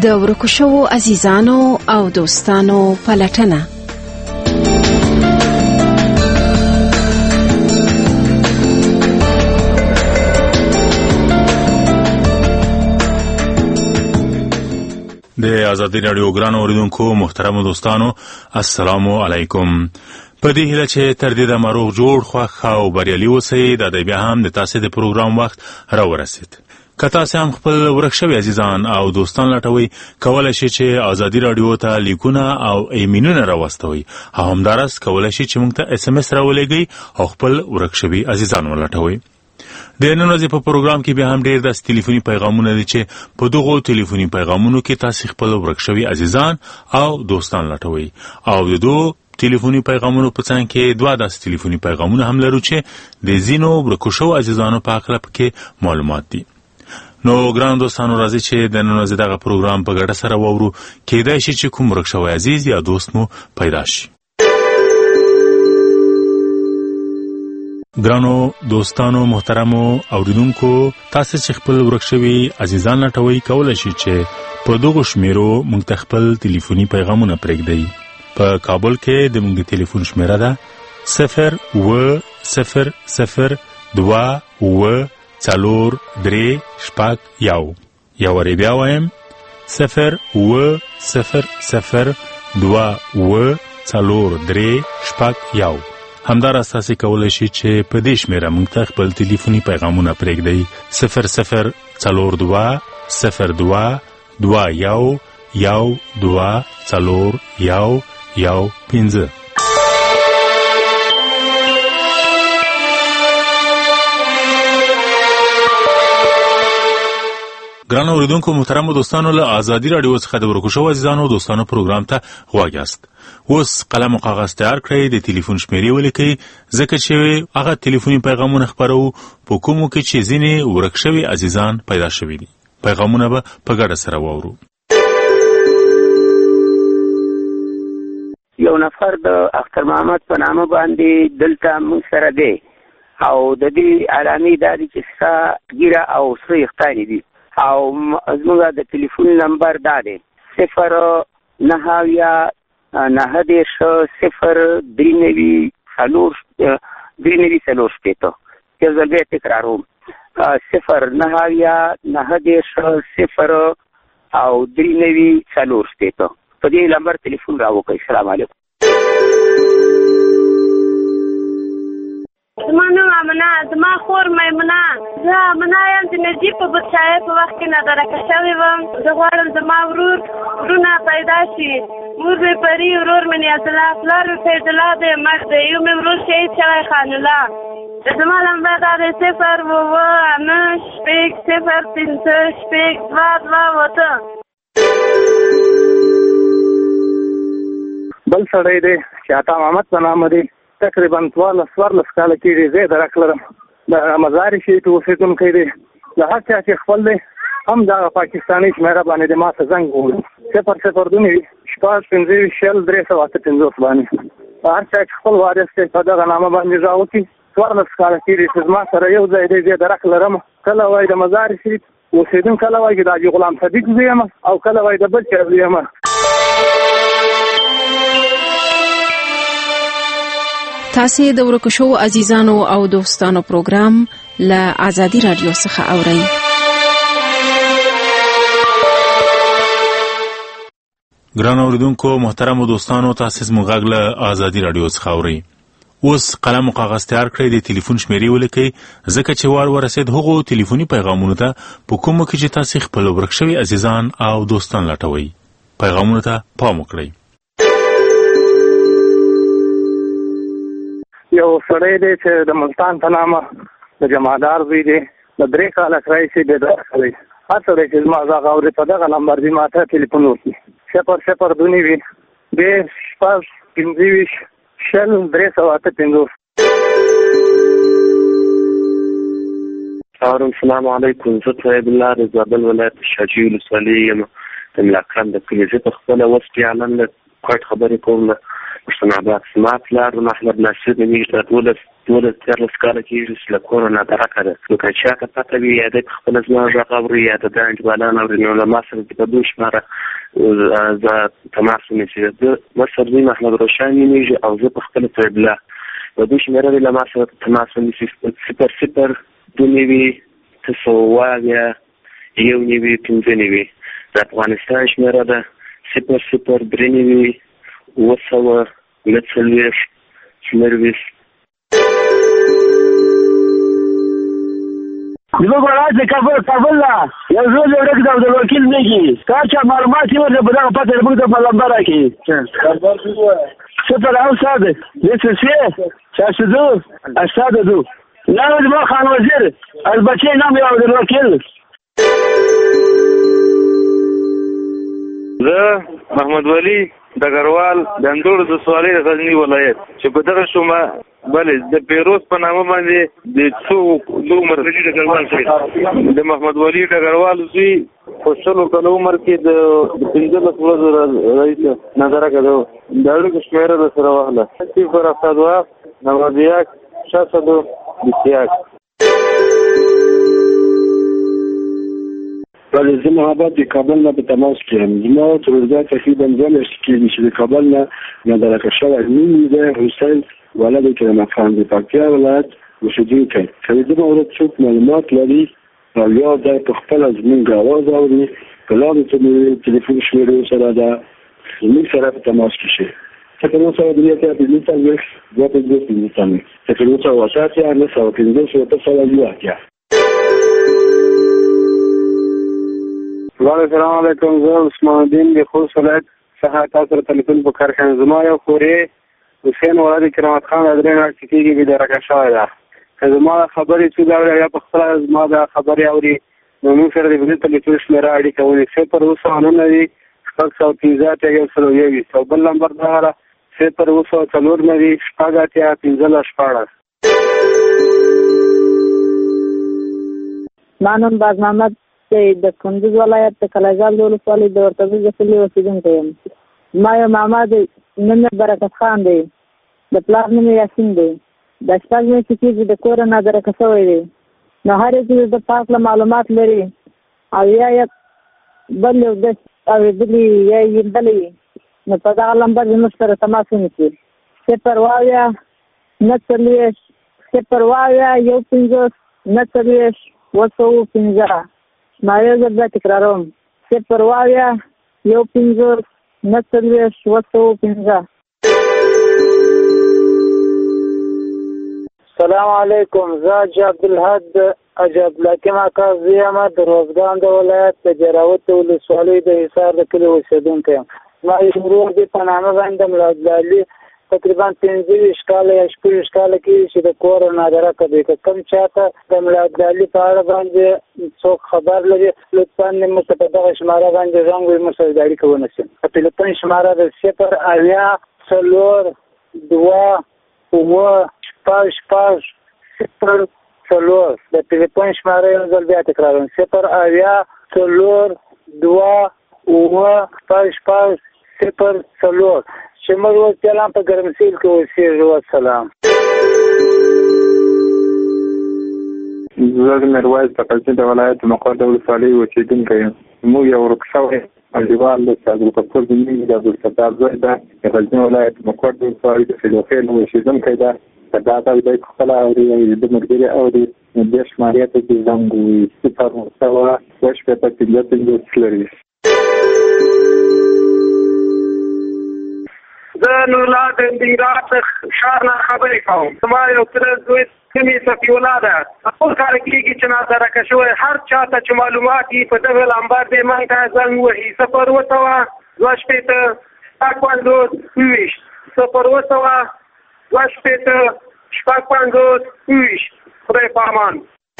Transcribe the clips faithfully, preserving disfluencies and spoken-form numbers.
د ورکو شوو عزیزانو او دوستانو پلټنه. د آزادی رادیو ګران اوریدونکو محترم دوستانو السلام علیکم. په دې هیله چې تر دې د مروغ جوړ خوښ او بریالي اوسئ. دا د بیا هم د تاسو د پروګرام وخت را ورسید. که تاسو هم خپل ورک شوي عزیزان او دوستان لټوئ، کولی شئ چې آزادی رادیو ته لیکونه او ایمیلونه راواستوئ او همداراز کولی شئ چې موږ ته اس ام اس راولېږئ او خپل ورک شوي عزیزان ولټوئ. د نن ورځې په پروګرام کې بیا هم ډېر داسې ټلیفوني پیغامونه دي چې په دغو ټلیفوني پیغامونو کې تاسو خپل ورک شوي عزیزان او دوستان لټوئ او د دوه ټلیفوني پیغامونو په څنګ کې دوه داسې ټلیفوني پیغامونه هم لرو چې د ځینو ورکو شوو عزیزانو په اړه پکې معلومات دي. نو ګران دوستانو راځي چې د نن ورځې دغه پروګرام په ګډه سره واورو. کېدای شي چې کوم ورک شوی عزیز یا دوست مو پیدا شي. ګرانو دوستانو محترمو اوریدونکو، تاسو چې خپل ورک شوي عزیزان لټوئ، کولی شئ چې په دغو شمیرو موږ ته خپل ټلیفوني پیغامونه پرېږدئ. په کابل کې د موږ د ټلیفون شمیره ده صفر اوه صفر صفر دوه اوه څلور درې شپږ یو. یو وارې بیا وایم صفر اوه صفر صفر دوه اوه څلور درې شپږ یو. همداراز تاسو کولی شئ چې په دې شمیره موږ ته خپل ټلیفوني پیغامونه پرېږدئ صفر صفر څلور دوه صفر دوه دوه یو یو دوه څلور یو یو پنځه. ګران اوریدونکو محترمو دوستانو، له آزادی رادیو څخه د ورکو شوو عزیزانو دوستانو پروګرام ته غوږ یاست. اوس قلم او کاغذ تیار کړئ، د ټلیفون شمیرې ولیکئ، ځکه چې هغه ټلیفوني پیغامونه خپروو په کومو کې چې ځینې ورک شوي عزیزان پیدا شوي دي. پیغامونه به په ګډه سره واورو. یو نفر د اختر محمد په نامه باندې دلته موږ سره دی او د دې علامې دا دي چې سا ګیره او سره یختانې دي او زموږ د ټلیفون نمبر دا دی صفر نهه اویا نهه دېرش صفر درې نوي څلور درې نوي څلور شپېته. یو ځل بیا تکراروم صفر نهه اویا نهه دېرش صفر او درې نوي څلور شپېته. په دې نمبر ټلیفون راوکړئ. السلام علیکم. زما نوم امنه، زما خور میمونه. زه امنه یم چې نجیب په بودشاهي په وخت کې نادرکه شوې وم. زه غواړم زما ورور ورونه پیدا شي. مور مې پري، ورور مې نیاز الله، پلار مې فیض الله دی مخ دی، یو مې ورور شهید شوی خان الله. زما نمبر دا دی صفر اوه اته شپږ صفر پنځه شپږ دوه دوه اته. بل سړی دی چې عطا محمد په نامه دی، تقریبا څوارلس څوارلس کاله کېږي زه یې درک لرم. د مزار شریف اوسېدونکی دی. د هر چا چې خپل دی هم دغه پاکستاني شمیره باندې د ما ته زنګ ووهلو صفر صفر دوه نوي شپږ پنځه ویشت شل درې سوه اته پنځوس باندې. هر چا چې خپل وارث دی په دغه نامه باندې راوکړي. څوارلس کاله کېږي چې زما سره یو ځای دی، زه یې درک لرم. کله وایي د مزار شریف اوسېدونکی، کله وایي د حاجي غلام صدیق زوی یم او کله وایي د بل چا زوی یم. تاسو د ورکو شوو عزیزانو او دوستانو پروګرام له آزادی رادیو څخه اورئ. ګران اوریدونکو محترمو دوستانو، تاسو زموږ غږ له آزادی رادیو څخه اورئ. اوس قلم او کاغذ تیار کړئ، د ټلیفون شمیرې ولیکئ، ځکه چې وار ورسید هغو ټلیفوني پیغامونو ته په کومو کې چې تاسو خپل ورک شوي عزیزان او دوستان لټوئ. پیغامونو ته پام وکړئ. یو سړی دی چې د ملتان په نامه د جمعدار زوی دی، د درې کاله راهیسې بېداره شوی. هر سړی چې زما غږ اوري په دغه نمبر دې ما ته ټلیفون وکړي صفر صفر دوه نوي دېرش شپږ پنځه ویشت شل درې سوه اته پنځوس. السلام علیکم. زه طیب الله د زابل ولایت شاجوی ولسوالۍ یم، د ملاکان د کلي. زه په خپله اوس فعلا له کوټ خبرې کوم. پښتون آباد. زما پلار محمد ناصر نومیږي، د دولس دولس دیارلس کاله کېږي چې له کوره نادرکه ده. نو که چاته پته وي یا دی پخپله زما غږ اوري یا د ده انډیوالان اوري، نو له ما سره په دوه شماره زه تماس ونیسي. زه مشر زوی محمد روشن نومیږي او زه پخپله طیب الله په دوه شمېره دی له ما سره تماس ونیسي. صفر صفر دوه نوي ته سوه اویا یو نوي پنځه نوي. د افغانستان شمېره ده صفر صفر درې نوي اوه سوه نهه څلوېښت څلرویشت. زموږ ولایت د کابل کابل نه یو زوی دی ورک د عبدالوکیل میږي. تا چا معلومات یې ورته په دغه پته زموږ ته په لمبه راکړي. صفر اوسد دس سه شاشدو اشتاد دو نام زما خان وزیر البچه نام یو عبدالوکیل. زه محمد ولی ډګروال د اندور د سوالې د غزنی ولایت چې په دغه شومه بلې د پیروز په نامه باندې د څو د عمر د ډګروال سره د محمد ولی ډګروال زوی په شلو کلو عمر کې د پنځلس ورځو رئیس نظرکه ده. د اړیکو شمېره د سره واخله صفر هفتاد و نود یک شصت و بیست یک. بله زه محمد د کابل نه په تماس کې یم. زما تروزګار تقریبا دوه میاشتې کېږي چې د کابل نه نادرکه شوی. نوم یې دی حسین ولد کریم خان د پکتیا ولایت اوسېدونکی. که د زما ورته څوک معلومات لري او یا دی په خپله زموږ اواز اوري په لاندې ته تلیفون شمېرې سره ده زموږ سره په تماس کې شي. صفر اوه سوه درې اتیا پنځه څلوېښت دوه پنځوس پنځه څلوېښت صفر اوه سوه اته اتیا نهه سوه پنځوس اوته سوه یو اتیا. السلام علیکم. زه عثمان الدین د خوست ولایت څخه تاسو سره تلیفون په کار کوم. زما یو خورې حسین ولد کرامت خان د درې میاشتې کېږي بېدرکه شوی ده. که زما خبرې څوک اوري یا په خپله زما د خبرې اوري نو موږ سره د بلې تلیفون شمېره اړیکه ونیسي. صفر اوه سوه نهه نوي شپږ سوه پنځه اتیا یو سل یوویشت او بل نمبر دغه ده صفر اوه سوه څلور نوي شپږ اتیا پنځلس شپاړس. ما نوم باز محمد د کندوز ولایت د کلاجال د ولسوالۍ د ورتګ د کلي اوسېدونکی یم. ما یو ماما دی نوم یې برکت خان دی، د پلار نوم یې یاسین دی. د شپږ میاشتې کېږي د کوره نادرکه شوی دی. نو هر یو د پاک له معلومات لري او یا یې بل یو دس اورېدلي یا یې لیدلی نو په دغه لمبر زموږ سره تماس ونیسي. صفر اوه اویا نهه څلوېښت صفر اوه اویا یو پنځوس نهه څلوېښت اوه سوه پنځه. ما یو ځل بیا تکراروم صفر اوه اویا یو پنځوس نهه څلوېښت اوه سوه پنځه. السلام علیکم. زه حاجي عبدالحد حاجي عبدالحکیم اکا زوی یم د روزګان د ولایت د جراوت ولسوالۍ د حصار د کلي اوسېدونکی یم. زما یو ورور دی په نامه باندې ملا عبدالعلي تقریبا پنځه ویشت کاله یا شپږ ویشت کاله کېږي چې د کوره نادرکه دی. که کوم چاته د ملا عبدالعلي په اړه باندې څوک خبر لري لطفا موږ ته په دغه شماره باندې زنګ ووهي، موږ سره د اړیکه ونیسي. د ټلیفون شماره د صفر اویا څلور دوه اوه شپږ شپږ صفر څلور. د ټلیفون شماره یو ځل بیا تکراروم صفر اویا څلور دوه اوه شپږ شپږ صفر څلور. چې موږ اوس فعلا په ګرمسیر کې اوسېږو. والسلام. زه د میرویس د غزني د ولایت مقر د ولسوالۍ اوسېدونکی یم. موږ یو ورک شوی انډیوال دی چې عبدالغفور نومیږي د عبدالستار زوی ده. د غزني ولایت مقر د ولسوالۍ د فیلوخیل اوسېدونکی ده. که دا ځل دی پخپله اوري یا د ده ملګري اوري نو دې شمارې ته چې زنګ ووهي صفر اوه سوه اوه شپېته پنځه پنځوس څلرویشت. زه نورالله د ننګرهار ښار نه خبرې کوم. زما یو تره زوی نوم یې صفي الله ده. ټول کار کېږي چې نادرکه شوی. هر چا ته چې معلومات وي په دغه لمبر دی موږ ته زنګ ووهي صفر اوه سوه دوه شپېته شپږ پنځوس اوویشت صفر اوه سوه دوه شپېته شپږ پنځوس اوویشت. خدای په امان.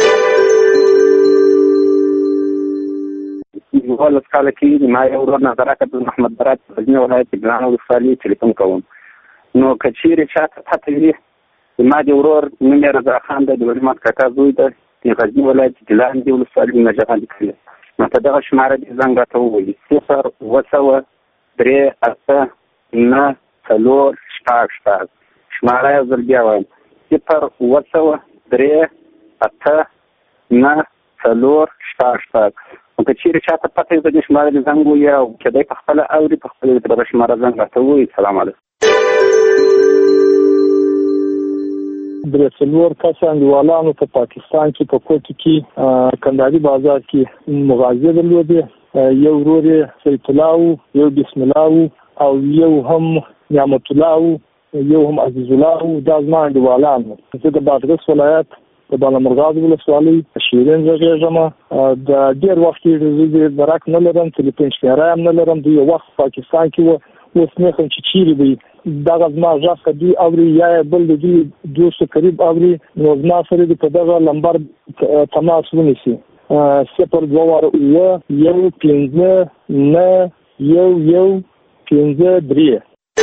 دولس کاله کېږي ما یو ورور نادرکه د محمد برات په غزني ولایت د ګران ولسوالۍ تلیفون کوم. نو که چېرې چاته پته وي زما د ورور نوم یې رضا خان دی، د ولیمات کاکا زوی ده، د غزني ولایت د ګیلان د ولسوالۍ نجغان کلي. نو په دغه شماره دې زنګ راته ووهي صفر اوه سوه درې اته نهه څلور شپږ شپږ. شماره یو ځل بیا وایم صفر اوه سوه درې اته نه څلور شپږ شپږ. نو که چېرې چاته پته وي په دې شماره دې زنګ ووهي او کېدای په خپله اوري په خپله دې په دغه شماره زنګ راته ووهي. سلام علیکم. درې څلور کسه انډیوالانو په پاکستان کې په کوټې کې کندهاري بازار کې مغازې درلودې. یو ورور یې سیف الله و، یو بسم الله و او یو هم نعمت الله و، یو هم عزیز الله و. دا زما انډیوالان وو. زه د بادغیس ولایت د بالامرغاز ولسوالۍ شیرین غږېږم. د ډېر وخت کېږي زه درک نه لرم، تلیفون شمېره هم نه لرم. دوی یو وخت پاکستان کې وو، اوس نه ښیم چې چیرې دی. دغه زما غږ که دوی اوري یا یې بل د دوی دوستو قریب اوري نو زما سره دې په دغه لمبر تماس ونیسي. صفر دوه واره اووه یو پنځه نه یو یو پنځه درې.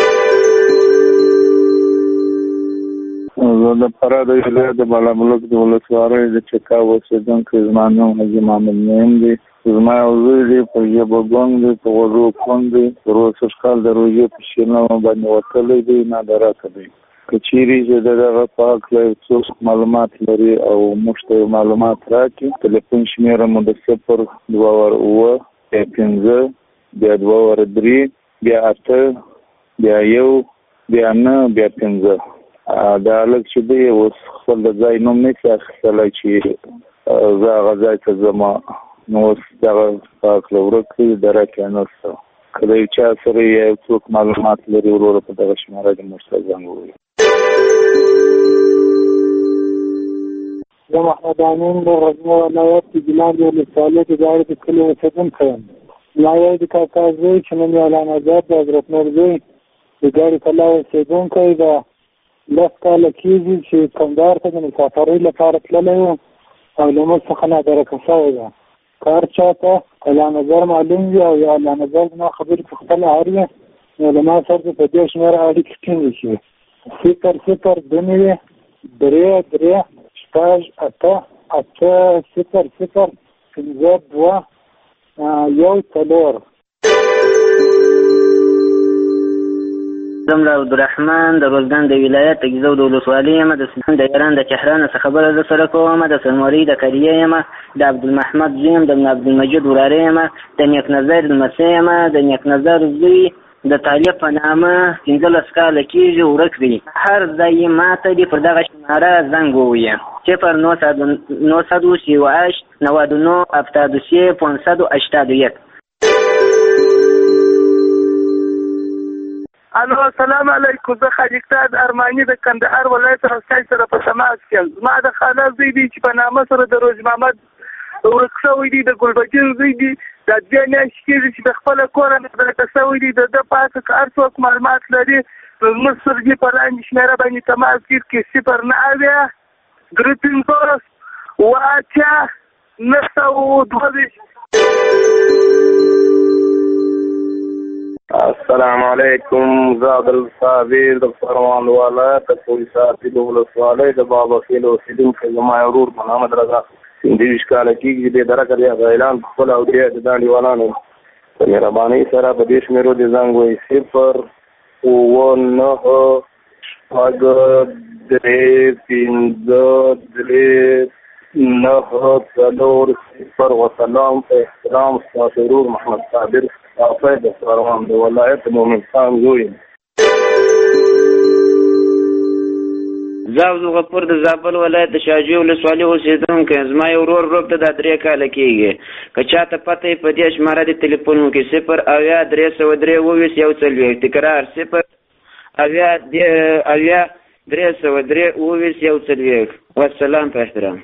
زه د فراه د ولایت د بالاملک د ولسوالۍ د چکا اوسېدونکی، زما نوم حاجي محمد نعیم دی. زما یو زوی دی په ژبه ګونګ دی، په غوږو کوڼ دی، څلور څلوېښت کال د روژې په شینه باندې وتلی دی، نادرکه دی. که چیرې چې د دغه په هکله یو څوک معلومات لري او موږ ته معلومات راکړي، تلیفون شمېره مو د صفر دوه واره اووه بیا پنځه بیا دوه واره درې بیا اته بیا یو بیا نه بیا پنځه. دا هلک چې دی اوس خپل د ځای نوم نه شي اخیستلی چې زه هغه ځای ته ځم، نو اوس دغه په هکله ورک کړي، درک یې نشته. که د یو چا سره یا یو څوک معلومات لري وروره په دغه شماره کې موږ ته زنګ ووهي. زه محمد امین د غزني ولایت د ګیلان د ولسوالۍ د ګاړې د کلي اوسېدونکی یم. زما یو د کاکا زوی چې نوم یې علامه ازاد د حضرت نور زوی د ګاړې کلا اوسېدونکی ده. لس کاله کېږي چې کندهار ته د مسافرۍ لپاره تللی و او له موږ څخه نادرکه شوی ده. که هر چا ته الله نظر معلوم وي او یا الله نظر زما خبرې په خپله هر وي نو له ما سره په دې شمېره اړیکې ټینګې شي. صفر صفر دوه نوي درې درې شپږ اته اته صفر صفر پنځه دوه یو څلور. زم له عبدالرحمن د روزګان د ولایت د ګیزو د ولسوالۍ یم. د سلطان د ایران د کهران څخه خبره در سره کوم. د سرمورۍ د کریه یم. د عبدالمحمد زوی یم. د عبدالمجید وراره یم. د نیک نظر لمسی یم. د نیک نظر زوی د طالب په نامه پنځلس کاله کېږي ورک دی. هر ځای یې ماته دي پر دغه شماره زنګ ووهي. صفر نهصد و سی و هشت نود و نه هفتاد و سه پانصد و هشتاد و یک. الو السلام علیکم. زه خلیقتاد ارماني د کندهار ولایت رسای سره په تماس کې. زما د خاله زوی دی چې په نامه سره د روز محمد ورک شوی دی، د ګلبدین زوی دی. دا دوه میاشتې کېږي چې د خپله کوره نادرکه شوی دی. د ده په هکله که هر څوک معلومات لري نو زموږ سره دې په لاندې شمېره باندې تماس کړي. صفر نه اویا درې پنځوس اووه اتیا نهه سوه دوه ویشت. السلام علیکم. زه عبدالصابر د فرمان ولایت د پولیساتي د ولسوالۍ د باباخیل اوسېدونکی. زما یو ورور محمد رضا پنځه ویشت کاله کېږي. دې درکه دی هغه اعلان په خپله او دې د دا انډیوالانو په مهربانۍ سره په دې شمېرو دې زنګ ووهي. صفر اووه نهه شپږ درې پنځه درې نهه څلور صفر. وسلام په احترام ستاسو ورور محمد صابر صافی د فرمان د ولایت مومن خان زوی. زه عبدالغفور د زابل ولایت د شاجوی ولسوالۍ اوسېدونکی یم. زما یو ورور روب ته دا درې کاله کېږي. که چاته پته یې په دې شماره دې تلیفون وکړي. صفر اویا درې سوه درې اووه ویشت یو څلوېښت. تکرار صفر اویا اویا درې سوه درې اووه ویشت یو څلوېښت. والسلام په احترام.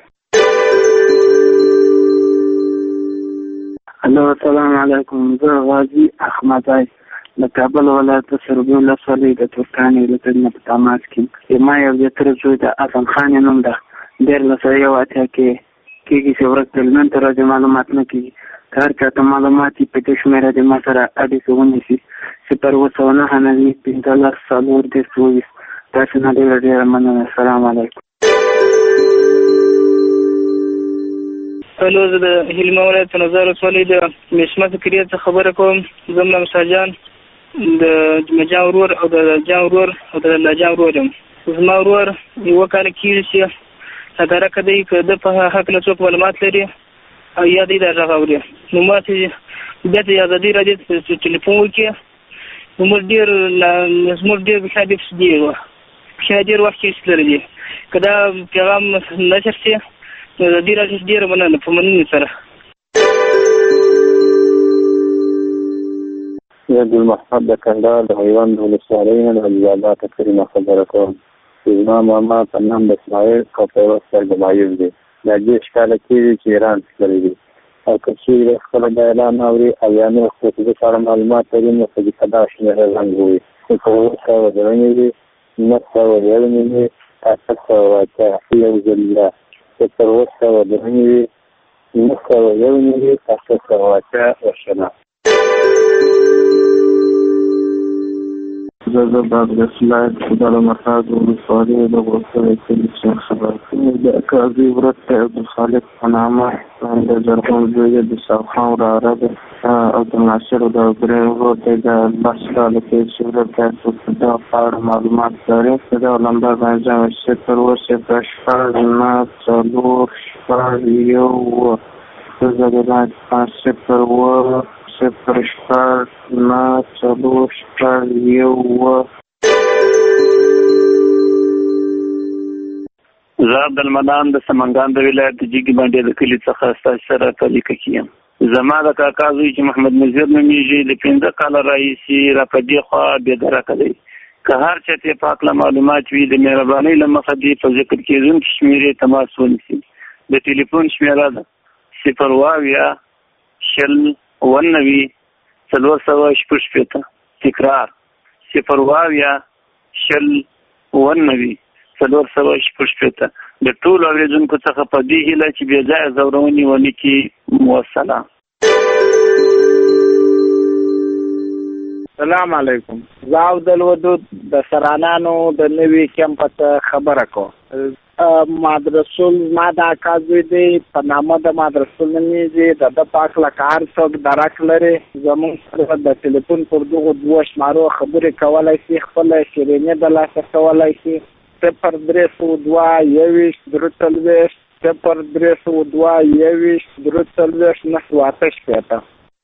الو السلام علیکم. زه غازي احمدی د کابل ولایت د سروبي ولسوالۍ د ترکانې ولایت نه په تماس کې یم. ما یو زیاتره زوی د اعظم خان نوم ده. دیارلس سوه یو اتیا کې کېږي چې ورک دی. نن تر ورځې معلومات نه کېږي. که هر چا ته معلومات یې په دې شمېره د ما سره اړیکه ونیسي. صفر اووه سوه نهه نوي پنځلس څلور دېرش اووه ویشت. تاسو نه ډېره ډېره مننه. السلام علیکم. الو زه د هلمند ولایت نظر ولسوالۍ د مشمه ذکریه څخه خبره کوم. زه ملا مساجان د جمجا ورور او د جا ورور او د لجا ورور یم. زما ورور یوه کاله کېږي چې صدارکه دی که د په هکله څوک معلومات لري او یا دی دا غږ اوري نو ما چې بیا ته ازادي راډیو ته ټلیفون وکړي نو موږ ډېر زموږ ډېر پښه دې پسې ډېر وه پښه ډېر وخت کې لري که دا پیغام نشر شي نو ازادي راډیو ډېره مننه په مننې سره. عبدالمحمد د کندهار د میوند ولسوالۍ نه د علیزاده کریمه خبره کوم. زما ماما په نام د اسماعیل او پیروز صاحب مایوب دی. دا دېرش کاله کېږي چې ایران تللی دی او که چېرې خپله دا اعلان اوري او یا نور خو چې د سره معلومات لري نو په دې په دا شمېره زنګ ووایي چې په اووه سوه درې نوي نهه سوه یو نوي اته سوه اته یو ځل بیا صفر اووه سوه درې نوي نهه سوه یو نوي اته سوه اته وشنه. زه د بادغیس د مرکز ولسوالۍ د غوثرې کلي څخه خبر کوم. د قاضي ورت ته عبدالخالق په نامه د جرګون زوی د ساخان وراره دی او د ناصر د درې ورور دی د لس کاله کې چې ورت ته د په اړه معلومات لري. د لمبر باندې صفر اووه صفر شپږ نهه څلور شپږ یو اووه زه د صفر اووه صفر شپږ نهه څلور شپږ یو اووه. زه عبدالمنان د سمنګان د ولایت د جګي باندې د کلي څخه ستاسو سره تعلیقه کیم. زما د کاکا زوی چې محمد نذیر نومیږي د پنځه کاله راهیسې را په دې خوا بېدرکه دی. که هر چا ته په هکله معلومات وي د مهربانۍ له مخه دې په ذکر کېدونکي شمېرې تماس ونیسي. د ټلیفون شمېره ده صفر اووه اویا شل اووه نوي څلور سوه شپږ شپېته. تکرار صفر اووه اویا شل اووه نوي څلور سوه شپږ شپېته. د ټولو اورېدونکو څخه په دې هیله چې بې ځایه ځورونې ونه کړي. والسلام. سلام علیکم. زه عبدالودود د سرانانو د نوي کمپ څخه خبره کوم. مادرسول ما د اکا زوی دی په نامه د مادرسول نومیږي. د ده په هکله که هر څوک درک لري زموږ سره د ټلیفون پر دغو دوو شمارو خبرې کولی شي خپله شیرینې د لاسه کولی شي. صفر درې سوه دوه یوویشت درې څلوېښت صفر درې سوه دوه یوویشت درې څلوېښت نهه سوه اته شپېته.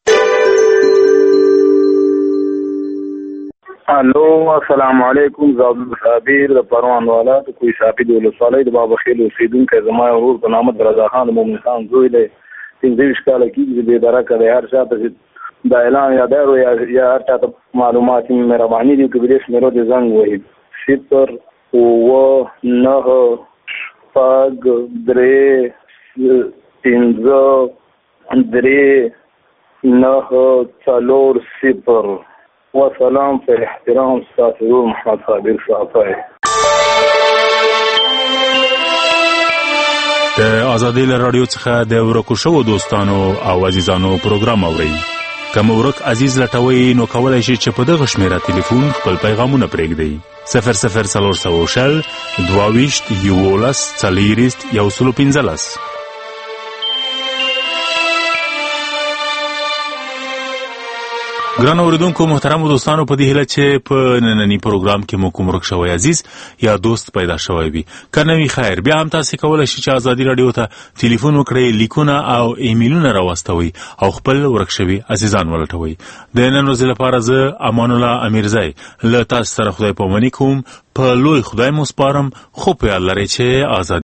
الو السلام علیکم. زه عبدالصابر د پروان ولایت کوی صافي د ولسوالۍ د بابخیل اوسېدونکی. زما ورور په نامه د رضا خان مومن خان زوی دی. پنځه کاله کېږي چې بېدرکه دی. هر چا ته چې دا اعلان یادار یا یا هر چا ته معلومات مهرباني دي که دې شمېرو دې زنګ ووهي. صفر اووه نهه شپږ درې پنځه درې نهه څلور صفر. وسلام په احترام ستاسو ورور محمد صابر صافی. د ازادي رادیو څخه د ورکو شوو دوستانو او عزیزانو پروګرام اورئ. که مو ورک عزیز لټوئ نو کولی شئ چې په دغه شمېره تلیفون خپل پیغامونه پرېږدئ. صفر صفر څلور سوه شل دوه ویشت یولس څلېرویشت یو سلو پنځلس. ګران اوریدونکو محترمو دوستانو په دې هیله چې په نننی پروګرام کې مو کوم ورک شوی عزیز یا دوست پیدا شوی وي که نه وي خیر بیا هم تاسې کولی شئ چې ازادي راډیو ته ټلیفون وکړئ لیکونه او ایمیلونه راواستوئ او خپل ورک شوي عزیزان ولټوئ. د نن ورځې لپاره زه امان الله امیرزی له تاسو سره خدای پاماني کوم. په لوی خدای مو سپارم. خو په یاد لرئ چې ازادي